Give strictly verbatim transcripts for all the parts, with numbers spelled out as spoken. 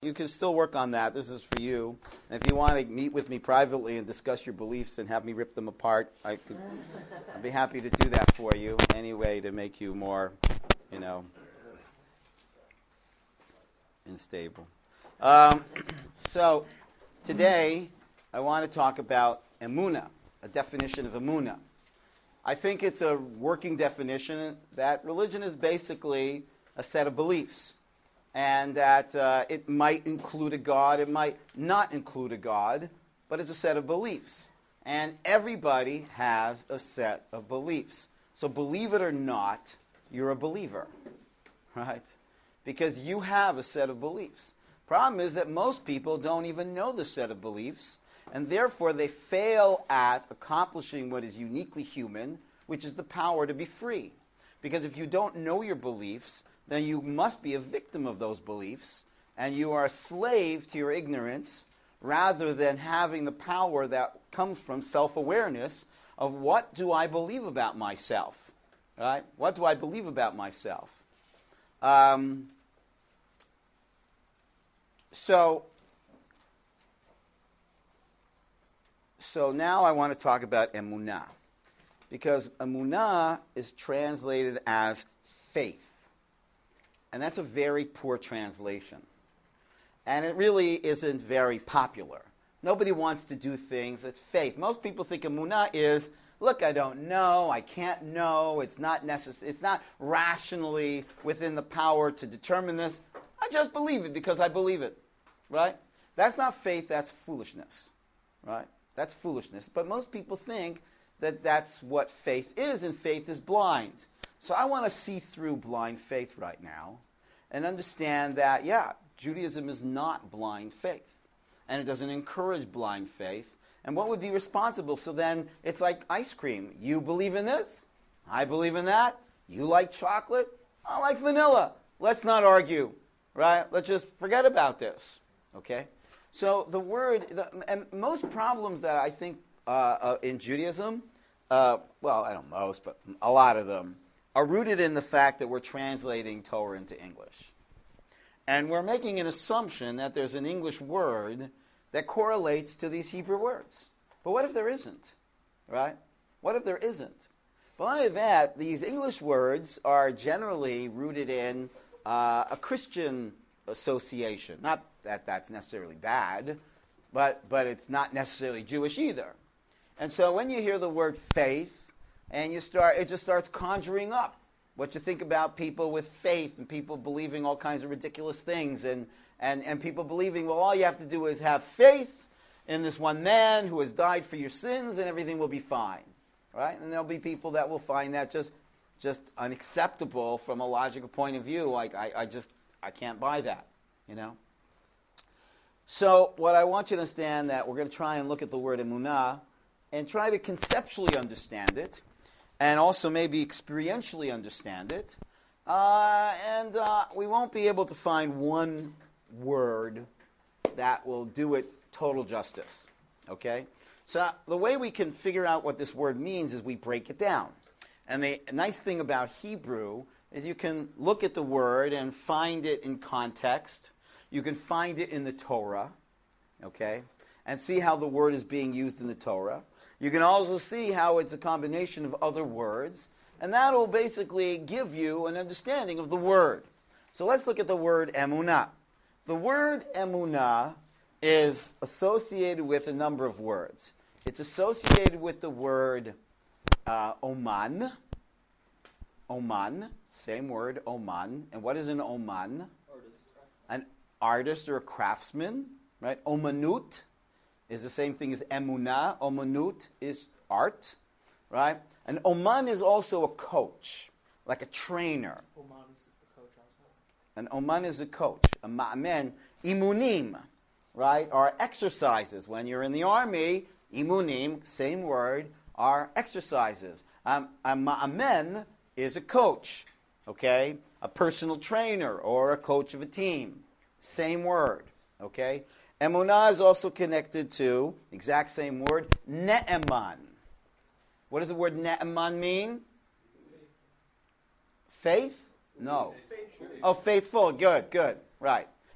You can still work on that. This is for you. And if you want to meet with me privately and discuss your beliefs and have me rip them apart, I could, I'd be happy to do that for you anyway to make you more, you know, unstable. Um, so today I want to talk about emunah, a definition of emunah. I think it's a working definition that religion is basically a set of beliefs. And that uh, it might include a God, it might not include a God, but it's a set of beliefs. And everybody has a set of beliefs. So believe it or not, you're a believer, right? Because you have a set of beliefs. Problem is that most people don't even know the set of beliefs, and therefore they fail at accomplishing what is uniquely human, which is the power to be free. Because if you don't know your beliefs, then you must be a victim of those beliefs, and you are a slave to your ignorance, rather than having the power that comes from self-awareness of what do I believe about myself, right? What do I believe about myself? Um, so, so now I want to talk about emunah, because emunah is translated as faith. And that's a very poor translation. And it really isn't very popular. Nobody wants to do things. It's faith. Most people think emunah is, look, I don't know, I can't know, it's not necess- it's not rationally within the power to determine this. I just believe it because I believe it, right? That's not faith, that's foolishness, right? That's foolishness. But most people think that that's what faith is, and faith is blind. So I want to see through blind faith right now and understand that, yeah, Judaism is not blind faith. And it doesn't encourage blind faith. And what would be responsible? So then it's like ice cream. You believe in this, I believe in that. You like chocolate, I like vanilla. Let's not argue, right? Let's just forget about this, okay? So the word, the, and most problems that I think uh, uh, in Judaism, uh, well, I don't know most, but a lot of them, are rooted in the fact that we're translating Torah into English. And we're making an assumption that there's an English word that correlates to these Hebrew words. But what if there isn't? Right? What if there isn't? But not only that, these English words are generally rooted in uh, a Christian association. Not that that's necessarily bad, but, but it's not necessarily Jewish either. And so when you hear the word faith, and you start, it just starts conjuring up what you think about people with faith and people believing all kinds of ridiculous things and, and, and people believing, well, all you have to do is have faith in this one man who has died for your sins and everything will be fine, right? And there'll be people that will find that just just unacceptable from a logical point of view. Like, I, I just, I can't buy that, you know? So what I want you to understand that we're going to try and look at the word emunah and try to conceptually understand it, and also maybe experientially understand it. Uh, and uh, we won't be able to find one word that will do it total justice. Okay? So the way we can figure out what this word means is we break it down. And the nice thing about Hebrew is you can look at the word and find it in context. You can find it in the Torah, okay, and see how the word is being used in the Torah. You can also see how it's a combination of other words, and that will basically give you an understanding of the word. So let's look at the word emunah. The word emunah is associated with a number of words. It's associated with the word uh, oman. Oman, same word, oman. And what is an oman? Artist. An artist or a craftsman, right? Omanut is the same thing as emunah. Omanut is art, right? And oman is also a coach, like a trainer. Oman is a coach also. And oman is a coach. A ma'amen, imunim, right, are exercises. When you're in the army, imunim, same word, are exercises. Um, a ma'amen is a coach, okay? A personal trainer or a coach of a team. Same word, okay? Emunah is also connected to, exact same word, ne'eman. What does the word ne'eman mean? Faith? No. Oh, faithful. Good, good. Right.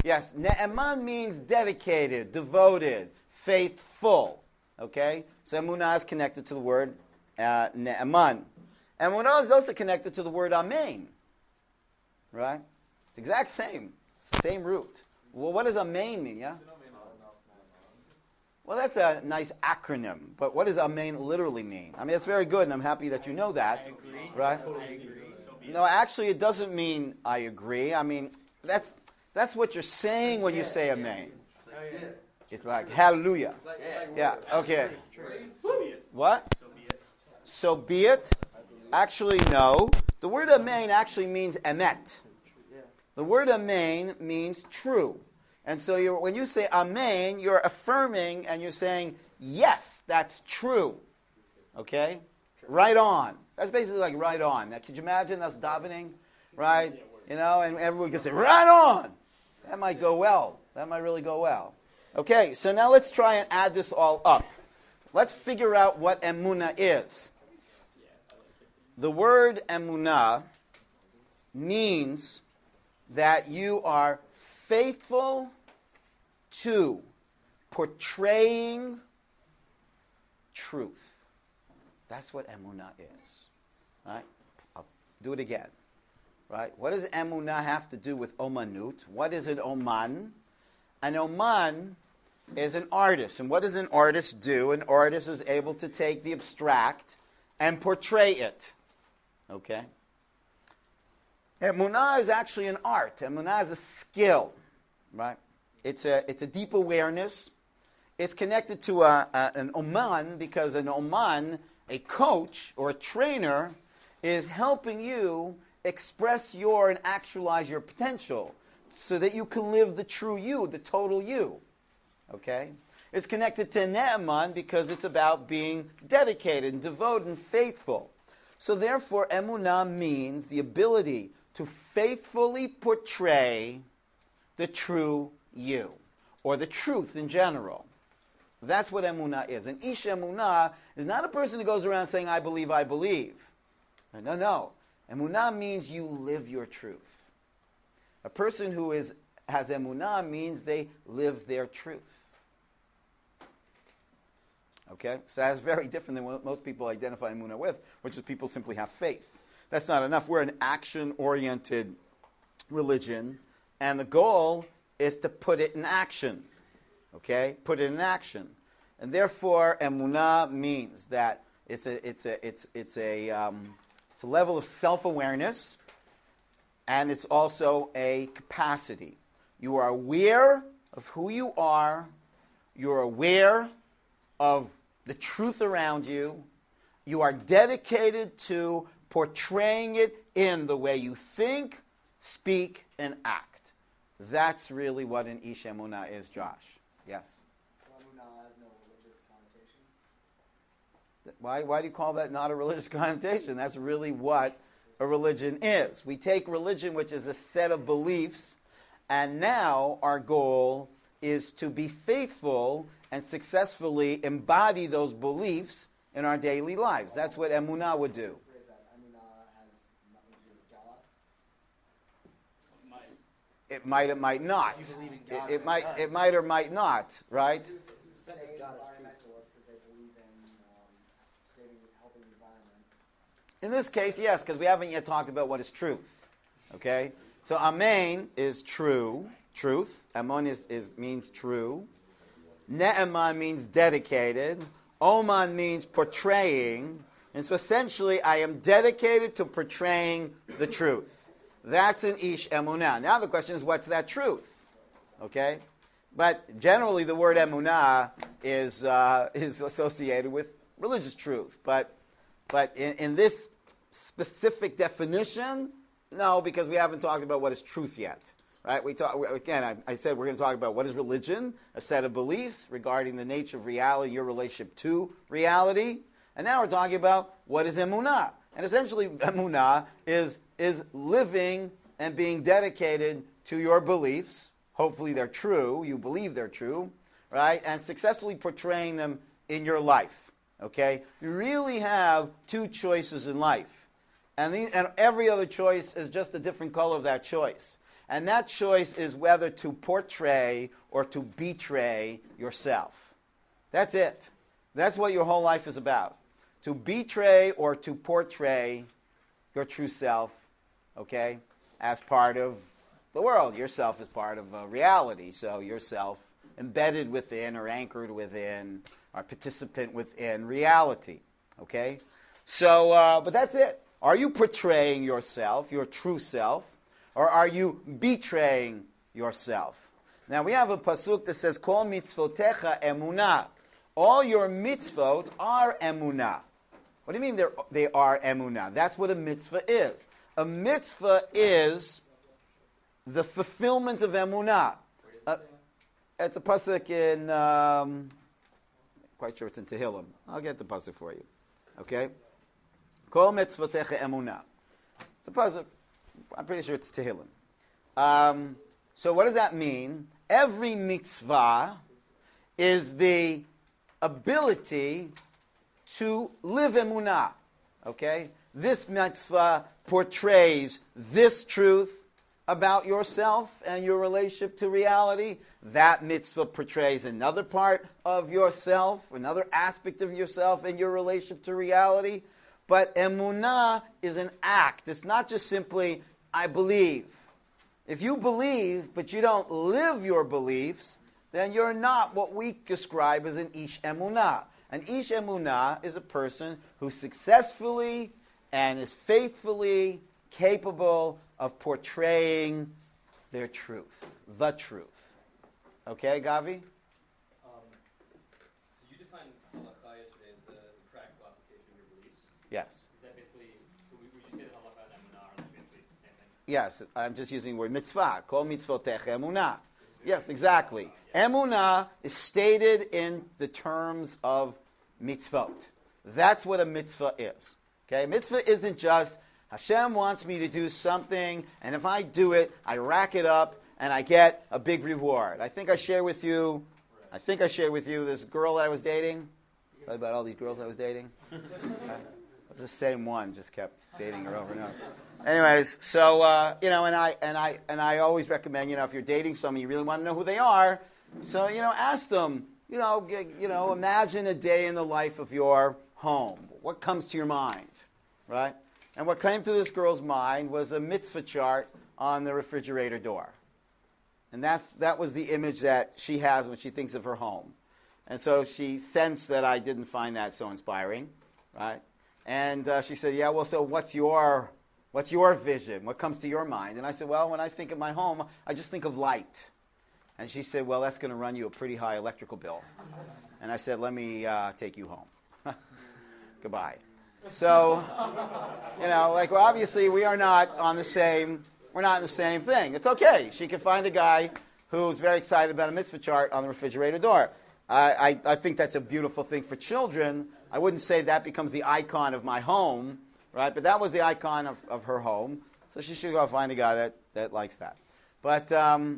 Yes, ne'eman means dedicated, devoted, faithful. Okay? So emunah is connected to the word uh, ne'eman. Emunah is also connected to the word amen. Right? It's the exact same. It's the same root. Well, what does amen mean, yeah? Well, that's a nice acronym, but what does amen literally mean? I mean, it's very good, and I'm happy that you know that. I agree. Right? I agree. No, actually, it doesn't mean I agree. I mean, that's that's what you're saying when you say amen. It's like hallelujah. Yeah, okay. What? So be it? Actually, no. The word amen actually means emet. The word amen means true. And so you're, when you say amen, you're affirming and you're saying, yes, that's true. Okay? Right on. That's basically like right on. Now, could you imagine us davening? Right? You know, and everyone can say, right on. That might go well. That might really go well. Okay, so now let's try and add this all up. Let's figure out what emunah is. The word emunah means that you are faithful to portraying truth. That's what emunah is. Right? I'll do it again. Right? What does emunah have to do with omanut? What is an oman? An oman is an artist. And what does an artist do? An artist is able to take the abstract and portray it. Okay? Emunah is actually an art. Emunah is a skill. Right? It's a, it's a deep awareness. It's connected to a, a, an oman because an oman, a coach or a trainer, is helping you express your and actualize your potential so that you can live the true you, the total you. Okay? It's connected to ne'eman because it's about being dedicated and devoted and faithful. So therefore, emunah means the ability to faithfully portray the true you, or the truth in general. That's what emunah is. And ish emunah is not a person who goes around saying, I believe, I believe. No, no. Emunah means you live your truth. A person who is has emunah means they live their truth. Okay? So that's very different than what most people identify emunah with, which is people simply have faith. That's not enough. We're an action-oriented religion, and the goal is to put it in action. Okay? Put it in action. And therefore, emunah means that it's a it's a it's it's a um, it's a level of self-awareness, and it's also a capacity. You are aware of who you are. You're aware of the truth around you. You are dedicated to portraying it in the way you think, speak, and act. That's really what an ish emunah is, Josh. Yes? Emunah has no religious connotations. Why, why do you call that not a religious connotation? That's really what a religion is. We take religion, which is a set of beliefs, and now our goal is to be faithful and successfully embody those beliefs in our daily lives. That's what emunah would do. What is that? Emunah has nothing to do with God. It might, it might not. You believe in It, God, it it might, does. it might or might not, right? Say environmentalists because they believe in um, saving, helping the environment. In this case, yes, because we haven't yet talked about what is truth. Okay? So amen is true, truth. Amon is, is means true. Ne'eman means dedicated. Oman means portraying. And so essentially, I am dedicated to portraying the truth. That's an ish emunah. Now the question is, what's that truth? Okay? But generally, the word emunah is uh, is associated with religious truth. But but in, in this specific definition, no, because we haven't talked about what is truth yet. Right? We talk again. I, I said we're going to talk about what is religion, a set of beliefs regarding the nature of reality, your relationship to reality, and now we're talking about what is emunah. And essentially, emunah is is living and being dedicated to your beliefs. Hopefully, they're true. You believe they're true, right? And successfully portraying them in your life. Okay, you really have two choices in life, and the, and every other choice is just a different color of that choice. And that choice is whether to portray or to betray yourself. That's it. That's what your whole life is about. To betray or to portray your true self, okay, as part of the world. Yourself is part of uh, reality, so yourself embedded within or anchored within or participant within reality, okay? So, uh, but that's it. Are you portraying yourself, your true self, or are you betraying yourself? Now, we have a pasuk that says, Kol mitzvotecha emunah. All your mitzvot are emunah. What do you mean they are emunah? That's what a mitzvah is. A mitzvah is the fulfillment of emunah. Uh, it's a pasuk in, um, quite sure it's in Tehillim. I'll get the pasuk for you. Okay? Kol mitzvotecha emunah. It's a pasuk. I'm pretty sure it's Tehillim. Um, so what does that mean? Every mitzvah is the ability to live emunah. Okay? This mitzvah portrays this truth about yourself and your relationship to reality. That mitzvah portrays another part of yourself, another aspect of yourself and your relationship to reality. But emunah is an act. It's not just simply, I believe. If you believe, but you don't live your beliefs, then you're not what we describe as an ish emunah. An ish emunah is a person who successfully and is faithfully capable of portraying their truth, the truth. Okay, Gavi? Um, so you defined halakha yesterday as the, the practical application of your beliefs. Yes. Is that basically, so would you say that halakha and emunah are like basically the same thing? Yes, I'm just using the word mitzvah. Kol mitzvotecha emunah. Yes, exactly. Emunah is stated in the terms of mitzvot. That's what a mitzvah is. Okay, mitzvah isn't just Hashem wants me to do something, and if I do it, I rack it up, and I get a big reward. I think I shared with you, I think I shared with you this girl that I was dating. Tell you about all these girls I was dating. Okay. It was the same one, just kept dating her over and over. Anyways, so uh, you know, and I and I and I always recommend, you know, if you're dating someone, you really want to know who they are. So you know, ask them. You know, g- you know, imagine a day in the life of your home. What comes to your mind, right? And what came to this girl's mind was a mitzvah chart on the refrigerator door, and that's that was the image that she has when she thinks of her home. And so she sensed that I didn't find that so inspiring, right? And uh, she said, "Yeah, well, so what's your What's your vision? What comes to your mind?" And I said, "Well, when I think of my home, I just think of light." And she said, "Well, that's going to run you a pretty high electrical bill." And I said, "Let me uh, take you home." Goodbye. So, you know, like, well, obviously we are not on the same, we're not in the same thing. It's okay. She can find a guy who's very excited about a mitzvah chart on the refrigerator door. I, I, I think that's a beautiful thing for children. I wouldn't say that becomes the icon of my home. Right, but that was the icon of, of her home, so she should go find a guy that, that likes that. But um,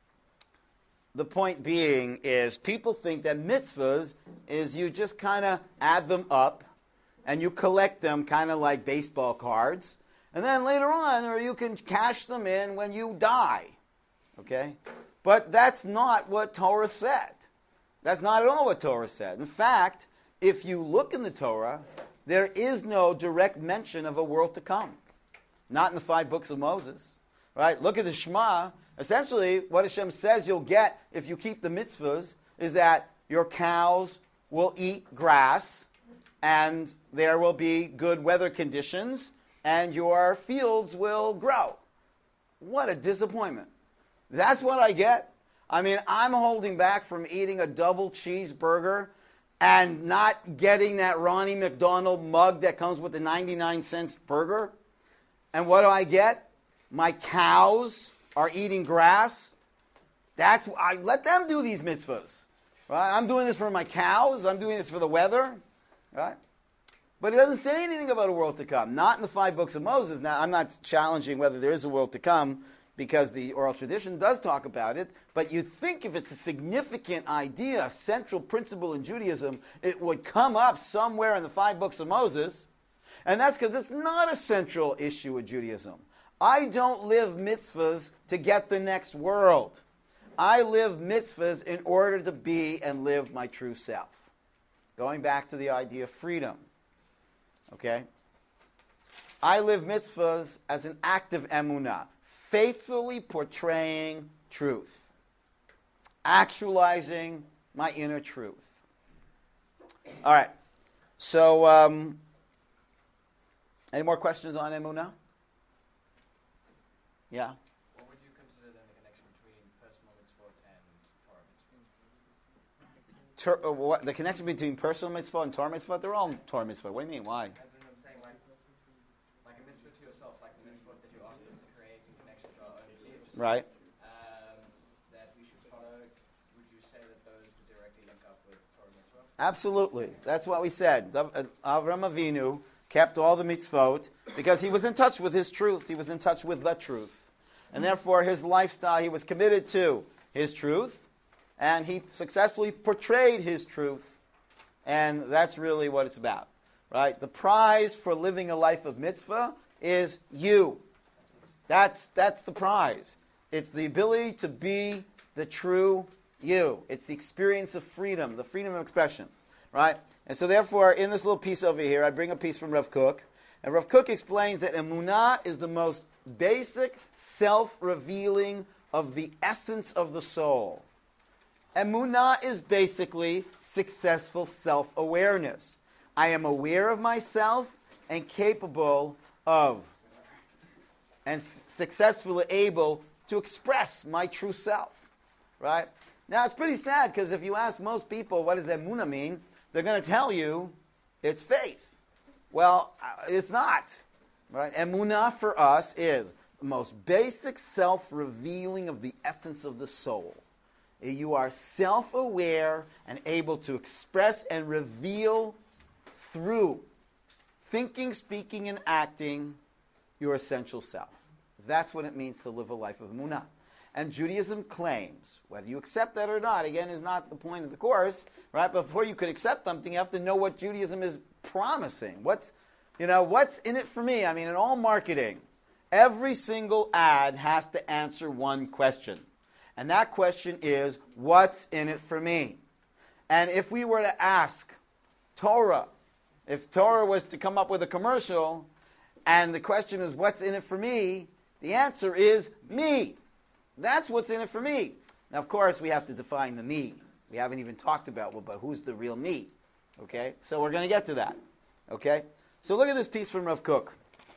the point being is people think that mitzvahs is you just kind of add them up and you collect them kind of like baseball cards, and then later on, or you can cash them in when you die. Okay? But that's not what Torah said. That's not at all what Torah said. In fact, if you look in the Torah, there is no direct mention of a world to come. Not in the five books of Moses. Right? Look at the Shema. Essentially, what Hashem says you'll get if you keep the mitzvahs is that your cows will eat grass, and there will be good weather conditions, and your fields will grow. What a disappointment. That's what I get. I mean, I'm holding back from eating a double cheeseburger and not getting that Ronnie McDonald mug that comes with the ninety-nine cents burger. And what do I get? My cows are eating grass. That's I let them do these mitzvahs. Right? I'm doing this for my cows. I'm doing this for the weather. Right? But it doesn't say anything about a world to come. Not in the five books of Moses. Now, I'm not challenging whether there is a world to come, because the oral tradition does talk about it, but you'd think if it's a significant idea, a central principle in Judaism, it would come up somewhere in the five books of Moses. And that's because it's not a central issue of Judaism. I don't live mitzvahs to get the next world. I live mitzvahs in order to be and live my true self. Going back to the idea of freedom. Okay? I live mitzvahs as an act of emunah, faithfully portraying truth, actualizing my inner truth. All right. So, um, any more questions on emunah? Yeah? What would you consider then the connection between personal mitzvot and Torah mitzvot? Tur- uh, what, the connection between personal mitzvah and Torah mitzvah? They're all Torah mitzvah. What do you mean? Why? As in, I'm saying, like, like a mitzvah to yourself, like the mitzvot that you asked us to create in connection to our own beliefs. Right. Um, that we should follow. Would you say that those would directly link up with Torah mitzvah? Absolutely. That's what we said. Dav- uh, Avram Avinu kept all the mitzvot because he was in touch with his truth. He was in touch with the truth. And therefore, his lifestyle, he was committed to his truth, and he successfully portrayed his truth. And that's really what it's about, right? The prize for living a life of mitzvah is you. That's, that's the prize. It's the ability to be the true you. It's the experience of freedom, the freedom of expression, right? And so therefore, in this little piece over here, I bring a piece from Rav Kook. And Rav Kook explains that emunah is the most basic self-revealing of the essence of the soul. Emunah is basically successful self-awareness. I am aware of myself and capable of and successfully able to express my true self. Right? Now, it's pretty sad because if you ask most people, what does emunah mean? They're going to tell you it's faith. Well, it's not. Right? Emunah for us is the most basic self-revealing of the essence of the soul. You are self-aware and able to express and reveal through thinking, speaking, and acting your essential self. That's what it means to live a life of emunah. And Judaism claims, whether you accept that or not, again, is not the point of the course, right? But before you can accept something, you have to know what Judaism is promising. What's, you know, what's in it for me? I mean, in all marketing, every single ad has to answer one question. And that question is, what's in it for me? And if we were to ask Torah, if Torah was to come up with a commercial, and the question is, what's in it for me? The answer is me. That's what's in it for me. Now, of course, we have to define the me. We haven't even talked about, well, but who's the real me? Okay? So we're going to get to that. Okay? So look at this piece from Rav Kook.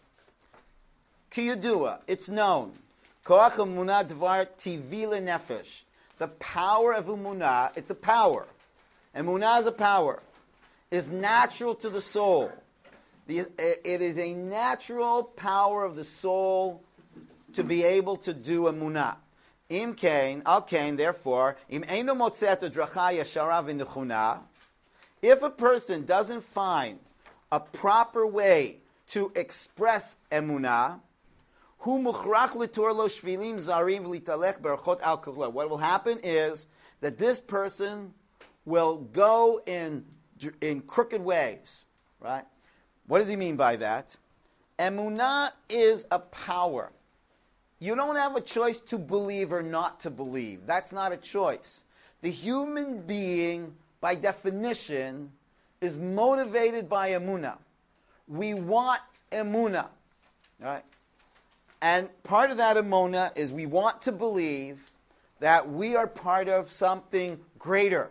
Kiyudua, it's known. Koach emunah dvar tivi lenefesh. The power of emunah, it's a power. Emunah is a power. Is natural to the soul. The, it is a natural power of the soul to be able to do emunah. Im kain, al kain, therefore, im eino motzeh dracha yashara v'nechuna. If a person doesn't find a proper way to express emunah, hu muchrach litor lo shvilim zarim v'litalech berachot al kula. What will happen is that this person will go in in crooked ways, right? What does he mean by that? Emunah is a power. You don't have a choice to believe or not to believe. That's not a choice. The human being, by definition, is motivated by emunah. We want emunah, right? And part of that emunah is we want to believe that we are part of something greater.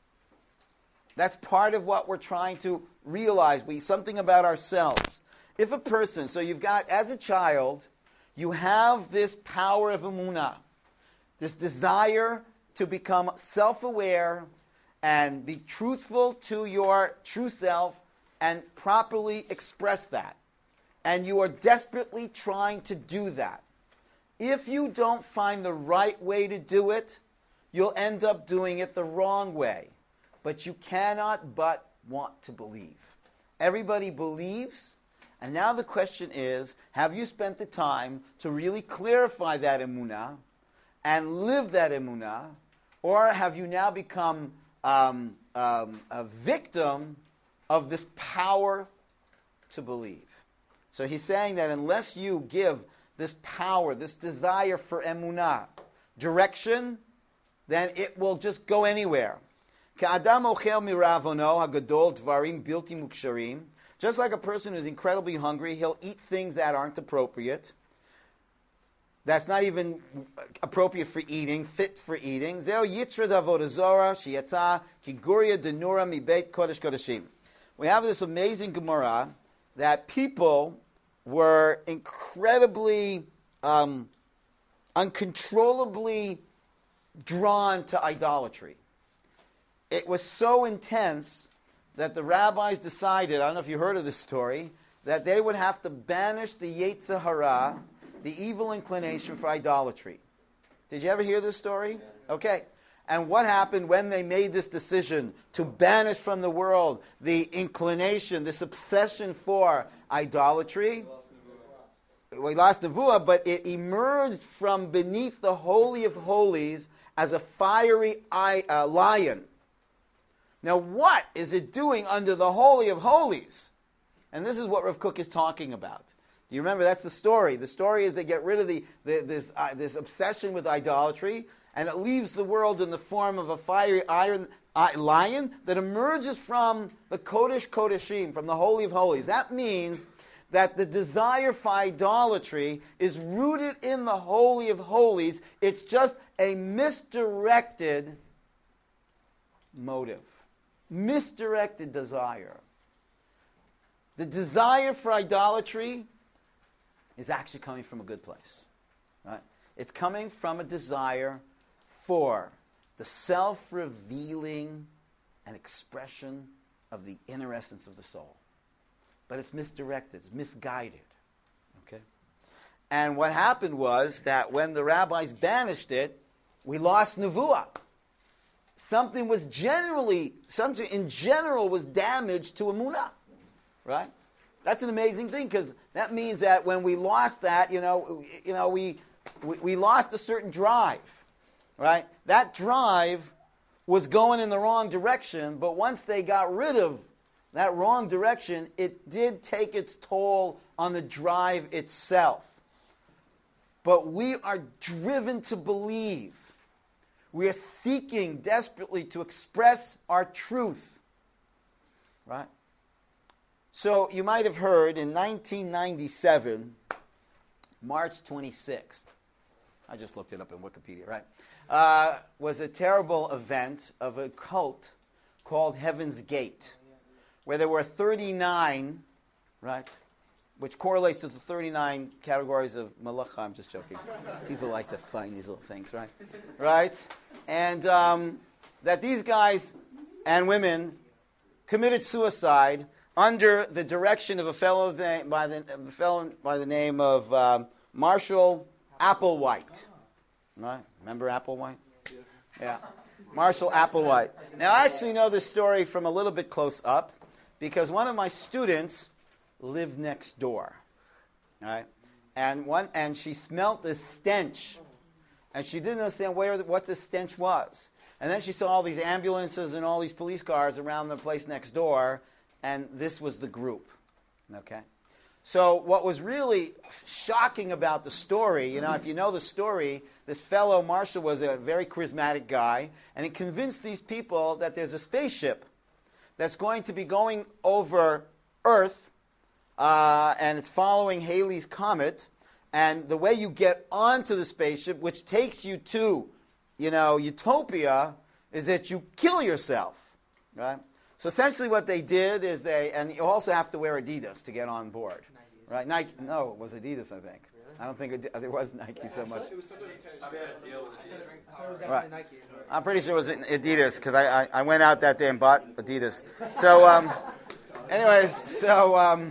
That's part of what we're trying to realize. We something about ourselves. If a person, so you've got, as a child, you have this power of emunah, this desire to become self-aware and be truthful to your true self and properly express that. And you are desperately trying to do that. If you don't find the right way to do it, you'll end up doing it the wrong way. But you cannot but want to believe. Everybody believes. And now the question is, have you spent the time to really clarify that emunah and live that emunah? Or have you now become um, um, a victim of this power to believe? So he's saying that unless you give this power, this desire for emunah, direction, then it will just go anywhere. Ka'adam ochel miravono hagadol dvarim bilti muksharim. Just like a person who's incredibly hungry, he'll eat things that aren't appropriate. That's not even appropriate for eating, fit for eating. Zeo yitzra d'avodah zora sheyatza kiguria denura mibeit kodesh kodeshim. We have this amazing Gemara that people were incredibly, um, uncontrollably drawn to idolatry. It was so intense that the rabbis decided, I don't know if you heard of this story, that they would have to banish the Yetzer Hara, the evil inclination for idolatry. Did you ever hear this story? Okay. And what happened when they made this decision to banish from the world the inclination, this obsession for idolatry? We lost Nevuah, but it emerged from beneath the Holy of Holies as a fiery eye, uh, lion. Now, what is it doing under the Holy of Holies? And this is what Rav Kook is talking about. Do you remember? That's the story. The story is they get rid of the, the this uh, this obsession with idolatry, and it leaves the world in the form of a fiery iron uh, lion that emerges from the Kodesh Kodeshim, from the Holy of Holies. That means that the desire for idolatry is rooted in the Holy of Holies. It's just a misdirected motive, misdirected desire. The desire for idolatry is actually coming from a good place. Right? It's coming from a desire for the self-revealing and expression of the inner essence of the soul. But it's misdirected, it's misguided. Okay? And what happened was that when the rabbis banished it, we lost Nevuah. Something was generally, something in general was damaged to Emunah. Right? That's an amazing thing, because that means that when we lost that, you know, you know, we, we we lost a certain drive, right? That drive was going in the wrong direction, but once they got rid of that wrong direction, it did take its toll on the drive itself. But we are driven to believe. We are seeking desperately to express our truth, right? So you might have heard in nineteen ninety-seven, March twenty-sixth, I just looked it up in Wikipedia, right, uh, was a terrible event of a cult called Heaven's Gate, where there were thirty-nine, right, which correlates to the thirty-nine categories of malacha. I'm just joking. People like to find these little things, right? Right? And um, that these guys and women committed suicide under the direction of a fellow by the a fellow by the name of um, Marshall Applewhite. Right? Remember Applewhite? Yeah. Marshall Applewhite. Now, I actually know this story from a little bit close up because one of my students lived next door. Right? And one and she smelt the stench, and she didn't understand where what the stench was. And then she saw all these ambulances and all these police cars around the place next door. And this was the group, okay? So what was really shocking about the story, you know, if you know the story, this fellow Marshall was a very charismatic guy, and he convinced these people that there's a spaceship that's going to be going over Earth, uh, and it's following Halley's Comet, and the way you get onto the spaceship, which takes you to, you know, utopia, is that you kill yourself, right? So essentially what they did is they, and you also have to wear Adidas to get on board. Nike. Right? Nike, no, it was Adidas, I think. Really? I don't think it, there was Nike so much. It was something right. Nike. I'm pretty sure it was Adidas, because I, I, I went out that day and bought Adidas. So, um, anyways, so, um,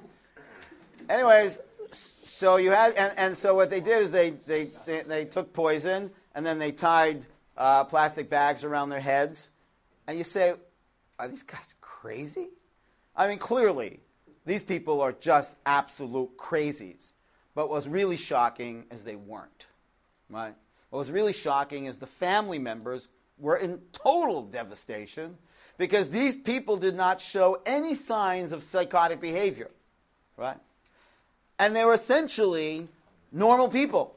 anyways, so you had, and, and so what they did is they, they, they, they took poison, and then they tied uh, plastic bags around their heads, and you say, are these guys crazy? I mean, clearly, these people are just absolute crazies. But what's really shocking is they weren't. Right? What was really shocking is the family members were in total devastation because these people did not show any signs of psychotic behavior. Right? And they were essentially normal people.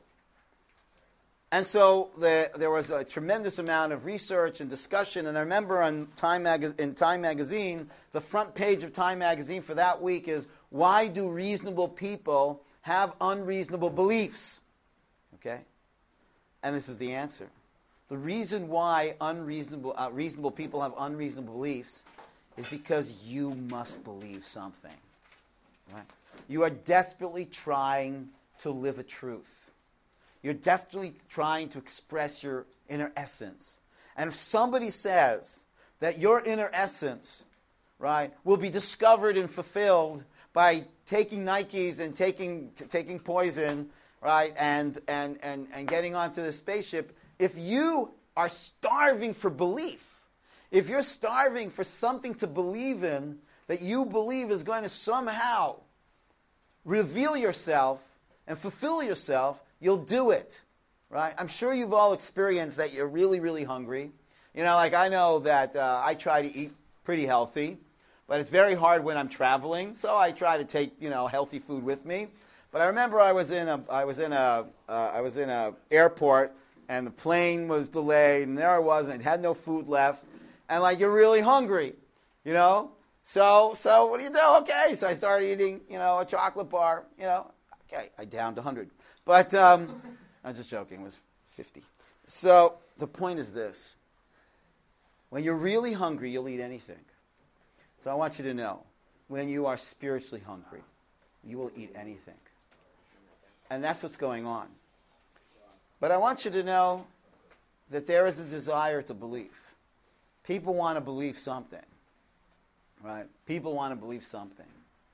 And so the, there was a tremendous amount of research and discussion. And I remember on Time Mag- in Time Magazine, the front page of Time Magazine for that week is, why do reasonable people have unreasonable beliefs? Okay? And this is the answer. The reason why unreasonable, uh, reasonable people have unreasonable beliefs is because you must believe something. Right? You are desperately trying to live a truth. You're definitely trying to express your inner essence. And if somebody says that your inner essence, right, will be discovered and fulfilled by taking Nikes and taking taking poison, right, and and and, and getting onto the spaceship, if you are starving for belief, if you're starving for something to believe in that you believe is going to somehow reveal yourself and fulfill yourself, you'll do it, right? I'm sure you've all experienced that you're really, really hungry. You know, like I know that uh, I try to eat pretty healthy, but it's very hard when I'm traveling, so I try to take, you know, healthy food with me. But I remember I was in a, I was in a, uh, I was in a airport, and the plane was delayed, and there I was, and I had no food left, and like you're really hungry, you know. So, so what do you do? Okay, so I started eating, you know, a chocolate bar, you know. Okay, I downed one hundred. But um, I'm just joking. It was fifty. So the point is this. When you're really hungry, you'll eat anything. So I want you to know, when you are spiritually hungry, you will eat anything. And that's what's going on. But I want you to know that there is a desire to believe. People want to believe something. Right? People want to believe something.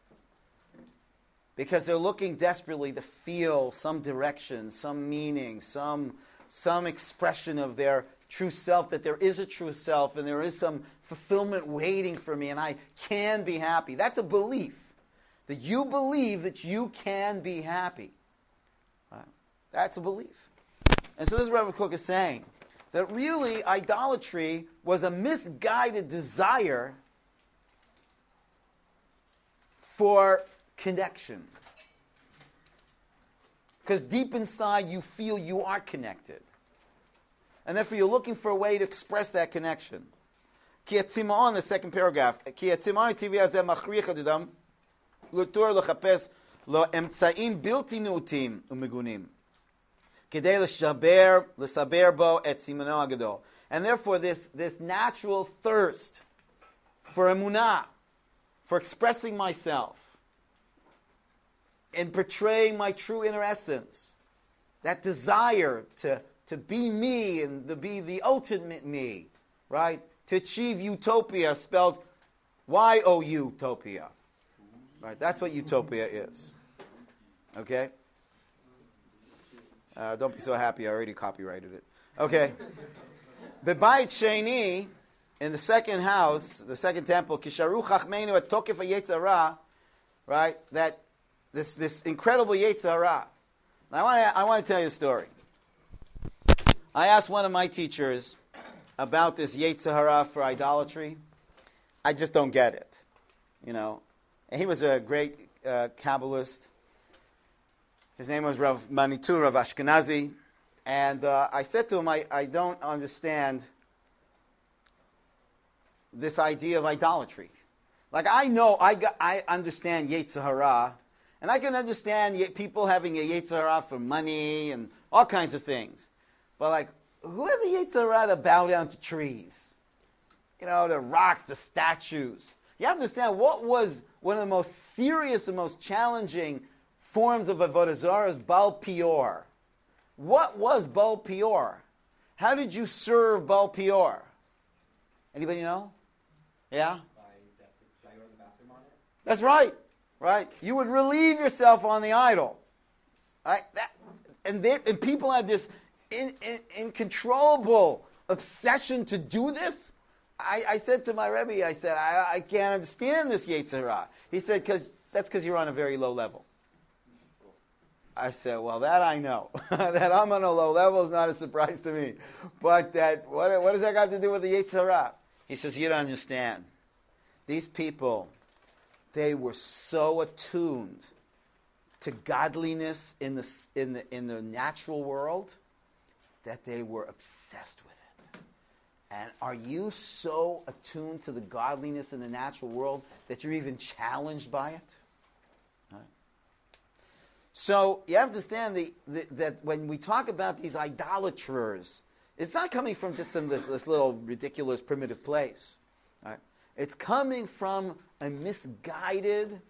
Because they're looking desperately to feel some direction, some meaning, some, some expression of their true self, that there is a true self and there is some fulfillment waiting for me and I can be happy. That's a belief. That you believe that you can be happy. Right? That's a belief. And so this is what Rav Kook is saying. That really idolatry was a misguided desire for connection. Because deep inside you feel you are connected. And therefore you're looking for a way to express that connection. Ki hatzima'on, the second paragraph. Ki hatzima'on tivi hazeh machriach adidam l'tur l'chapes lo emtza'im bilti nu'utim u'megunim kedei l'shaber l'saber bo et simano hagadol. And therefore this, this natural thirst for emunah, for expressing myself and portraying my true inner essence, that desire to, to be me and to be the ultimate me, right? To achieve utopia, spelled Y O U, utopia. Right? That's what utopia is. Okay? Uh, don't be so happy, I already copyrighted it. Okay. Bebayit Sheni, in the second house, the second temple, Kisharu Chachmeinu et Tokef HaYetzer, right? That this this incredible Yetzer Hara. I want to I want to tell you a story. I asked one of my teachers about this Yetzer Hara for idolatry. I just don't get it, you know. And he was a great uh, Kabbalist. His name was Rav Manitou, Rav Ashkenazi, and uh, I said to him, I, I don't understand this idea of idolatry. Like, I know, I, got, I understand Yetzer Hara, and I can understand people having a Yetzer Hara for money and all kinds of things. But, like, who has a Yetzer Hara to bow down to trees? You know, the rocks, the statues. You have to understand, what was one of the most serious and most challenging forms of Avodah Zarah is Baal Peor. What was Baal Peor? How did you serve Baal Peor? Anybody know? Yeah? That's right. Right? You would relieve yourself on the idol. Right? That, and, they, and people had this in, in, incontrollable obsession to do this. I, I said to my Rebbe, I said, I, I can't understand this Yetzer Hara. He said, "Cause that's because you're on a very low level." I said, well, that I know. That I'm on a low level is not a surprise to me. But that what, what does that got to do with the Yetzer Hara? He says, you don't understand. These people, they were so attuned to godliness in the, in the, in the natural world that they were obsessed with it. And are you so attuned to the godliness in the natural world that you're even challenged by it? Right. So you have to understand the, the, that when we talk about these idolaters, it's not coming from just some this, this little ridiculous primitive place. Right? It's coming from a misguided,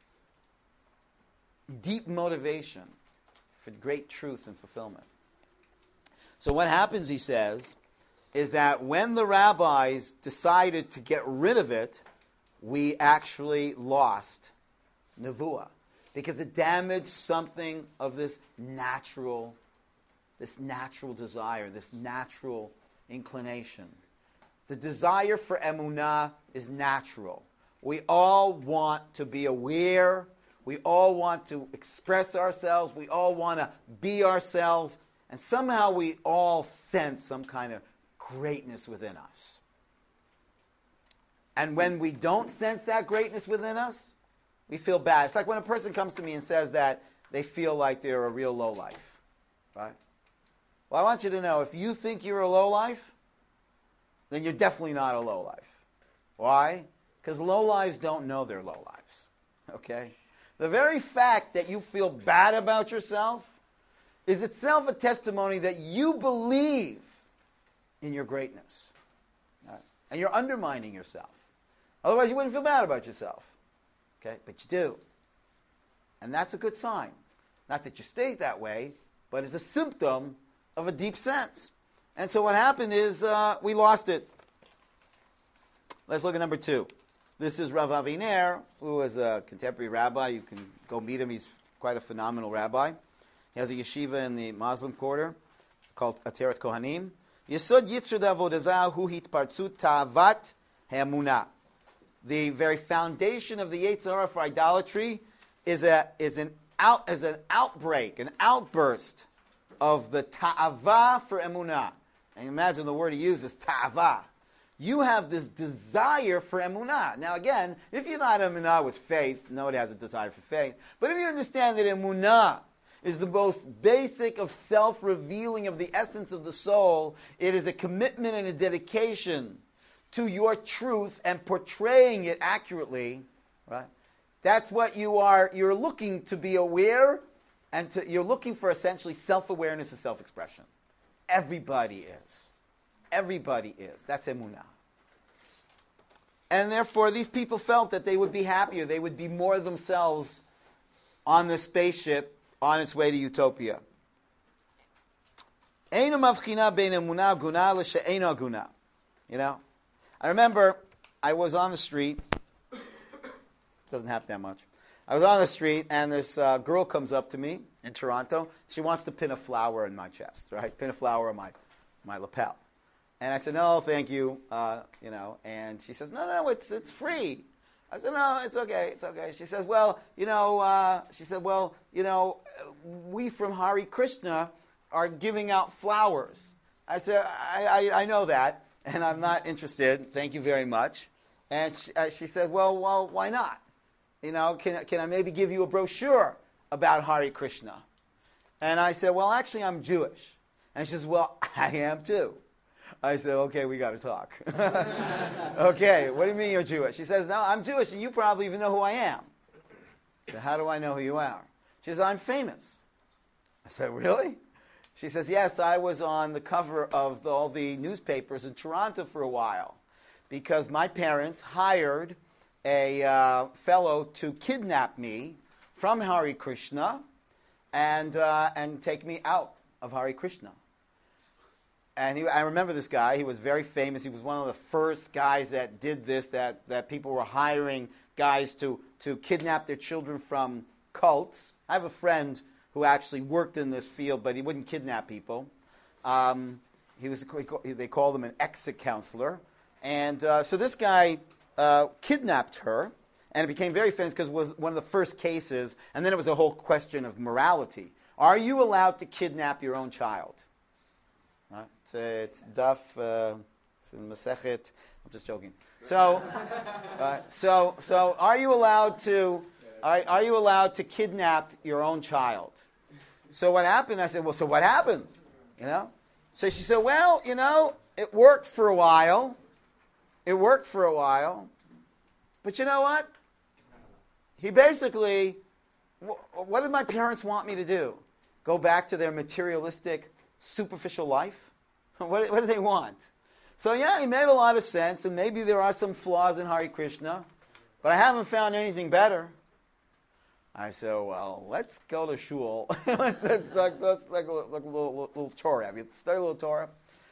deep motivation for great truth and fulfillment. So what happens, he says, is that when the rabbis decided to get rid of it, we actually lost nevuah, because it damaged something of this natural, this natural desire, this natural inclination. The desire for emunah is natural. We all want to be aware. We all want to express ourselves. We all want to be ourselves. And somehow we all sense some kind of greatness within us. And when we don't sense that greatness within us, we feel bad. It's like when a person comes to me and says that they feel like they're a real lowlife. Right? Well, I want you to know, if you think you're a lowlife, then you're definitely not a lowlife. Why? Because lowlives don't know they're lowlives. Okay? The very fact that you feel bad about yourself is itself a testimony that you believe in your greatness. Right? And you're undermining yourself. Otherwise, you wouldn't feel bad about yourself. Okay? But you do. And that's a good sign. Not that you stay that way, but it's a symptom of a deep sense. And so what happened is uh, we lost it. Let's look at number two. This is Rav Aviner, who is a contemporary rabbi. You can go meet him. He's quite a phenomenal rabbi. He has a yeshiva in the Muslim quarter called Ateret Kohanim. Yesod Yitzur Davodazah Hu Hitpartzut Ta'avat Ha'emunah. The very foundation of the Yetzer Hara for idolatry is a is an out is an outbreak, an outburst of the ta'ava for emunah. And imagine the word he uses, ta'ava. You have this desire for emunah. Now again, if you thought emunah was faith, nobody has a desire for faith. But if you understand that emunah is the most basic of self-revealing of the essence of the soul, it is a commitment and a dedication to your truth and portraying it accurately, right? That's what you are, you're looking to be aware, and to, you're looking for essentially self-awareness and self-expression. Everybody is. Everybody is. That's emunah. And therefore, these people felt that they would be happier, they would be more themselves on the spaceship on its way to utopia. You know? I remember I was on the street. Doesn't happen that much. I was on the street, and this uh, girl comes up to me in Toronto. She wants to pin a flower in my chest, right? Pin a flower on my, my lapel. And I said, no, thank you, uh, you know. And she says, no, no, it's it's free. I said, no, it's okay, it's okay. She says, well, you know, uh, she said, well, you know, we from Hare Krishna are giving out flowers. I said, I, I, I know that, and I'm not interested. Thank you very much. And she, uh, she said, well, well, why not? You know, can, can I maybe give you a brochure about Hare Krishna? And I said, well, actually, I'm Jewish. And she says, well, I am too. I said, okay, we got to talk. Okay, what do you mean you're Jewish? She says, no, I'm Jewish, and you probably even know who I am. I said, how do I know who you are? She says, I'm famous. I said, really? She says, yes, I was on the cover of the, all the newspapers in Toronto for a while because my parents hired a uh, fellow to kidnap me from Hare Krishna and, uh, and take me out of Hare Krishna. And he, I remember this guy. He was very famous. He was one of the first guys that did this, that, that people were hiring guys to, to kidnap their children from cults. I have a friend who actually worked in this field, but he wouldn't kidnap people. Um, he was, they called him an exit counselor. And uh, so this guy uh, kidnapped her, and it became very famous because it was one of the first cases, and then it was a whole question of morality. Are you allowed to kidnap your own child? Uh, it's, uh, it's daf, uh, it's in Masechet. I'm just joking. So, uh, so, so, are you allowed to Are, are you allowed to kidnap your own child? So what happened? I said, well, so what happened? You know? So she said, well, you know, it worked for a while. It worked for a while. But you know what? He basically, wh- what did my parents want me to do? Go back to their materialistic, superficial life? What, what do they want? So yeah, he made a lot of sense, and maybe there are some flaws in Hare Krishna, but I haven't found anything better. I said, well, let's go to shul. let's let's like let's like a little, little, little, little Torah. I mean, study a little Torah.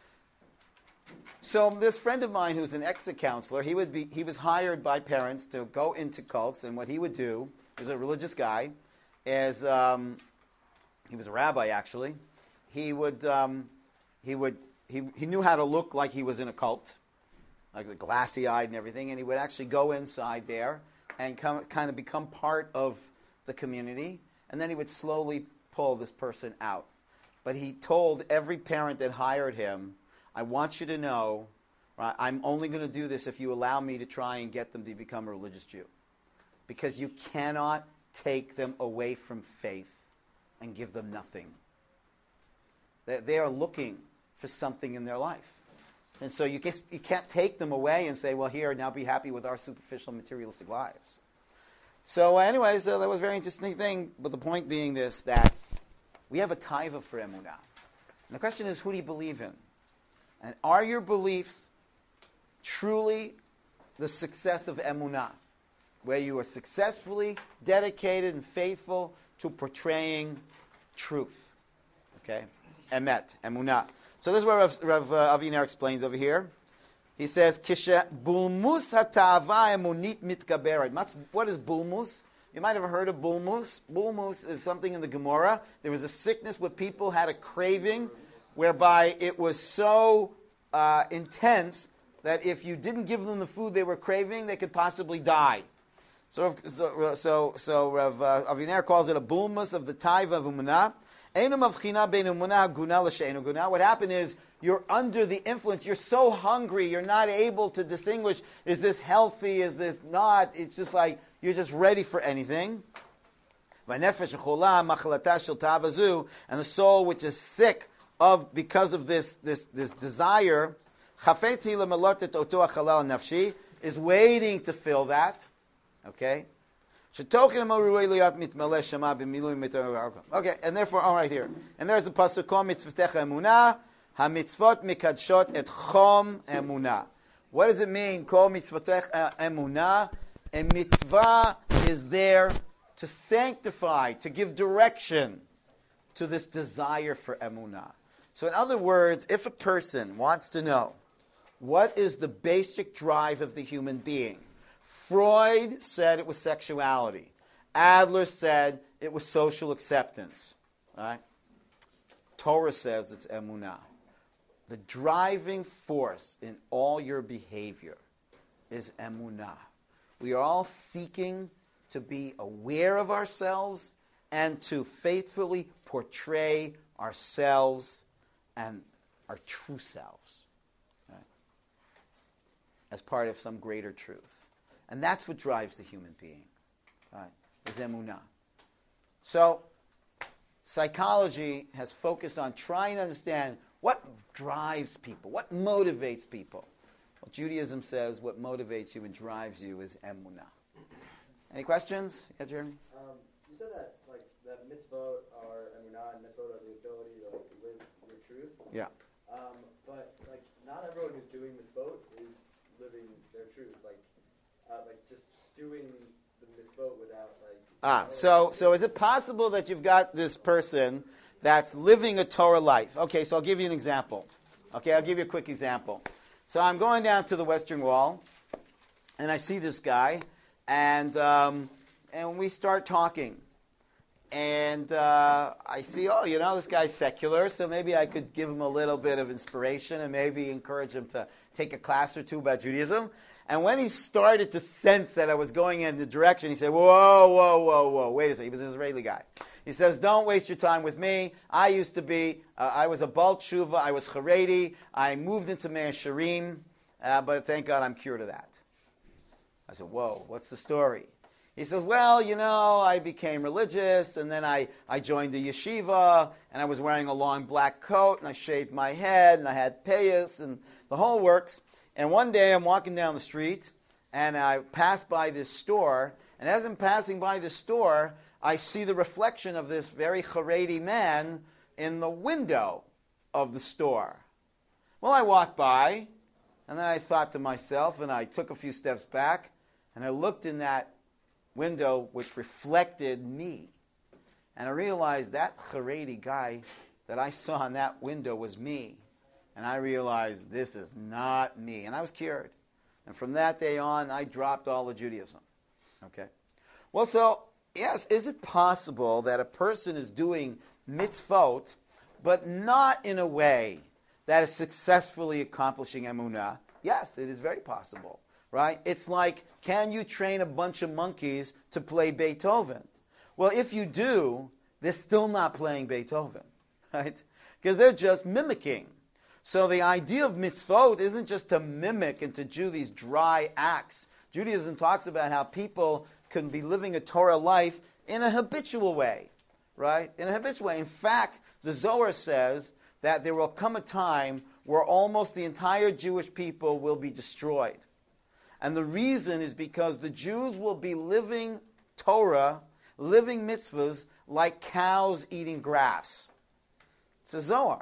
So this friend of mine, who's an ex-counselor, he would be he was hired by parents to go into cults, and what he would do, he was a religious guy, is um, he was a rabbi actually. He would um, he would he he knew how to look like he was in a cult, like the glassy-eyed and everything, and he would actually go inside there and come, kind of become part of the community, and then he would slowly pull this person out. But he told every parent that hired him, I want you to know, right, I'm only going to do this if you allow me to try and get them to become a religious Jew. Because you cannot take them away from faith and give them nothing. They, they are looking for something in their life. And so you, guess, you can't take them away and say, well, here, now be happy with our superficial materialistic lives. So uh, anyways, uh, that was a very interesting thing. But the point being this, that we have a taiva for emunah. And the question is, who do you believe in? And are your beliefs truly the success of emunah, where you are successfully dedicated and faithful to portraying truth? Okay? Emet, emunah. So this is where Rav, Rav uh, Aviner explains over here. He says, "Kishe bulmus hatava emunit mitgaberet." What is bulmus? You might have heard of bulmus. Bulmus is something in the Gemara. There was a sickness where people had a craving, whereby it was so uh, intense that if you didn't give them the food they were craving, they could possibly die. So, so, so, so Rav uh, Aviner calls it a bulmus of the taiva of umunah. What happened is you're under the influence. You're so hungry. You're not able to distinguish, is this healthy? Is this not? It's just like you're just ready for anything. And the soul which is sick of because of this, this, this desire is waiting to fill that. Okay? Okay, and therefore, all right here. And there's the pasuk, Kol mitzvotecha emunah, ha-mitzvot mikadshot et chom emunah. What does it mean, Kol mitzvotecha emunah? A mitzvah is there to sanctify, to give direction to this desire for emunah. So in other words, if a person wants to know what is the basic drive of the human being, Freud said it was sexuality. Adler said it was social acceptance. Right? Torah says it's emunah. The driving force in all your behavior is emunah. We are all seeking to be aware of ourselves and to faithfully portray ourselves and our true selves, right, as part of some greater truth. And that's what drives the human being, right, is emunah. So, psychology has focused on trying to understand what drives people, what motivates people. Well, Judaism says what motivates you and drives you is emunah. Any questions? Yeah, Jeremy? Um, you said that like that mitzvot are emunah and mitzvot are the ability to like, live your truth. Yeah. Um, but like not everyone who's doing mitzvot is living their truth. Like, uh, like just doing the mitzvot without like. Ah, so so is it possible that you've got this person that's living a Torah life? Okay, so I'll give you an example. Okay, I'll give you a quick example. So I'm going down to the Western Wall, and I see this guy, and um, and we start talking. And uh, I see, oh, you know, this guy's secular, so maybe I could give him a little bit of inspiration and maybe encourage him to take a class or two about Judaism. And when he started to sense that I was going in the direction, he said, whoa, whoa, whoa, whoa, wait a second. He was an Israeli guy. He says, don't waste your time with me. I used to be, uh, I was a Baal Tshuva, I was Haredi, I moved into Mea Shearim, uh, but thank God I'm cured of that. I said, whoa, what's the story? He says, well, you know, I became religious, and then I, I joined the yeshiva, and I was wearing a long black coat, and I shaved my head, and I had payas, and the whole works. And one day I'm walking down the street, and I pass by this store, and as I'm passing by this store, I see the reflection of this very Haredi man in the window of the store. Well, I walked by, and then I thought to myself, and I took a few steps back, and I looked in that window which reflected me. And I realized that Haredi guy that I saw in that window was me. And I realized this is not me. And I was cured. And from that day on, I dropped all of Judaism. Okay? Well, so, yes, is it possible that a person is doing mitzvot, but not in a way that is successfully accomplishing emunah? Yes, it is very possible. Right? It's like, can you train a bunch of monkeys to play Beethoven? Well, if you do, they're still not playing Beethoven, right? Because they're just mimicking. So the idea of mitzvot isn't just to mimic and to do these dry acts. Judaism talks about how people can be living a Torah life in a habitual way, right? In a habitual way. In fact, the Zohar says that there will come a time where almost the entire Jewish people will be destroyed. And the reason is because the Jews will be living Torah, living mitzvahs, like cows eating grass. It's a Zohar.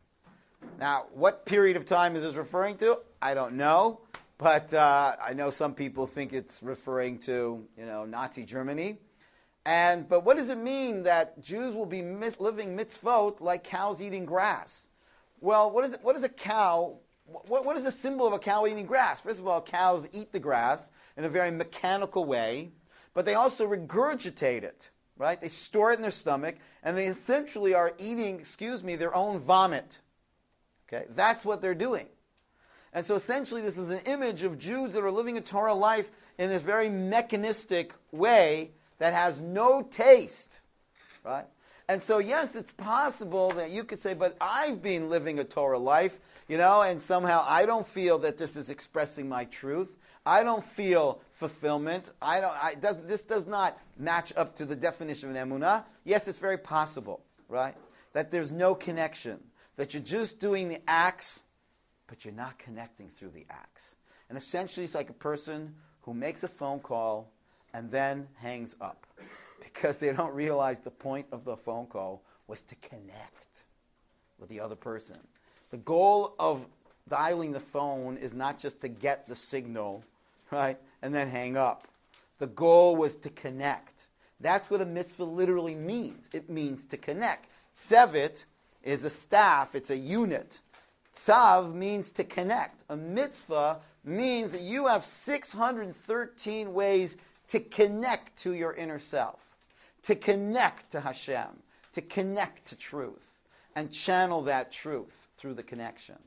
Now, what period of time is this referring to? I don't know. But uh, I know some people think it's referring to, you know, Nazi Germany. And But what does it mean that Jews will be mis- living mitzvot like cows eating grass? Well, what is it, what is a cow... What, what is the symbol of a cow eating grass? First of all, cows eat the grass in a very mechanical way, but they also regurgitate it, right? They store it in their stomach, and they essentially are eating, excuse me, their own vomit. Okay, that's what they're doing. And so essentially this is an image of Jews that are living a Torah life in this very mechanistic way that has no taste, right? And so, yes, it's possible that you could say, but I've been living a Torah life, you know, and somehow I don't feel that this is expressing my truth. I don't feel fulfillment. I don't. I, does, this does not match up to the definition of an emunah. Yes, it's very possible, right, that there's no connection, that you're just doing the acts, but you're not connecting through the acts. And essentially, it's like a person who makes a phone call and then hangs up, because they don't realize the point of the phone call was to connect with the other person. The goal of dialing the phone is not just to get the signal, right, and then hang up. The goal was to connect. That's what a mitzvah literally means. It means to connect. Tzevet is a staff. It's a unit. Tzav means to connect. A mitzvah means that you have six hundred thirteen ways to connect to your inner self, to connect to Hashem, to connect to truth, and channel that truth through the connection.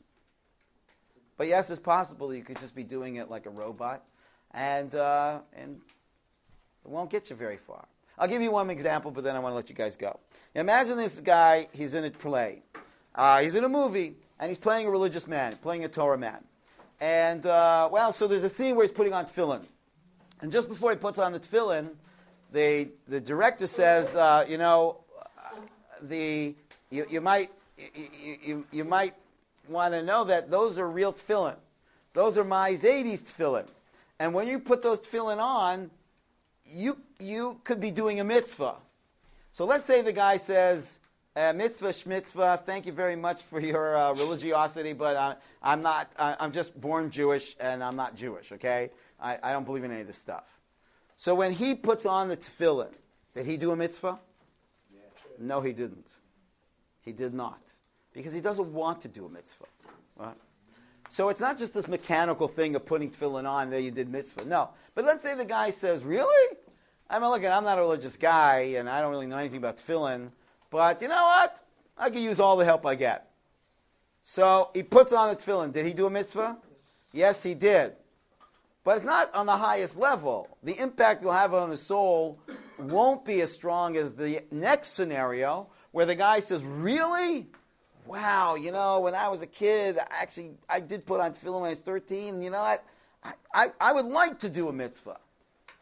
But yes, it's possible you could just be doing it like a robot, and uh, and it won't get you very far. I'll give you one example, but then I want to let you guys go. Imagine this guy, he's in a play. Uh, he's in a movie, and he's playing a religious man, playing a Torah man. And, uh, well, so there's a scene where he's putting on tefillin. And just before he puts on the tefillin, the the director says, uh, you know, the you, you might you, you, you might want to know that those are real tefillin. Those are my Zadie's tefillin. And when you put those tefillin on, you you could be doing a mitzvah. So let's say the guy says, uh, mitzvah shmitzvah, thank you very much for your uh, religiosity, but I, I'm not. I, I'm just born Jewish, and I'm not Jewish. Okay, I, I don't believe in any of this stuff. So when he puts on the tefillin, did he do a mitzvah? Yeah, sure. No, he didn't. He did not, because he doesn't want to do a mitzvah. Right? So it's not just this mechanical thing of putting tefillin on, there you did mitzvah. No. But let's say the guy says, really? I mean, look, I'm not a religious guy, and I don't really know anything about tefillin, but you know what? I could use all the help I get. So he puts on the tefillin. Did he do a mitzvah? Yes, he did. But it's not on the highest level. The impact it'll have on his soul won't be as strong as the next scenario, where the guy says, really? Wow, you know, when I was a kid, actually, I did put on tefillin when I was thirteen, and you know what? I, I, I would like to do a mitzvah.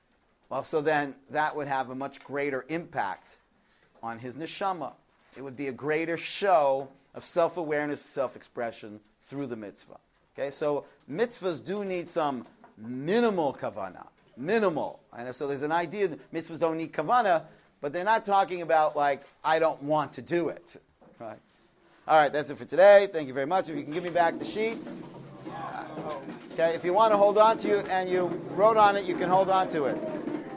Well, so then that would have a much greater impact on his neshama. It would be a greater show of self-awareness, self-expression through the mitzvah. Okay, so mitzvahs do need some minimal kavanah, minimal. And so there's an idea that mitzvahs don't need kavanah, but they're not talking about like, I don't want to do it. Right? All right, that's it for today. Thank you very much. If you can give me back the sheets. Okay, if you want to hold on to it and you wrote on it, you can hold on to it.